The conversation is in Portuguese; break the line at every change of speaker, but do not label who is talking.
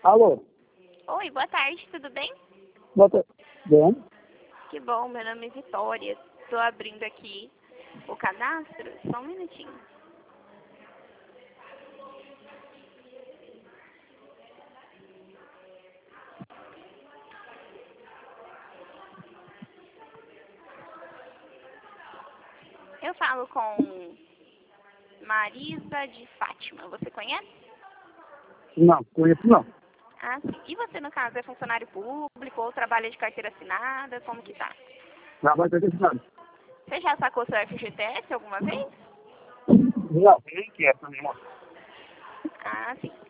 Alô?
Oi, boa tarde, tudo bem?
Bota... Bem?
Que bom, meu nome é Vitória. Estou abrindo aqui o cadastro, só um minutinho. Eu falo com Marisa de Fátima, você conhece?
Não, conheço não.
Ah, sim. E você, no caso, é funcionário público ou trabalha de carteira assinada? Como que tá?
Trabalho presenciado.
Você já sacou seu FGTS alguma vez?
Não, nem que é também, moço.
Ah, sim.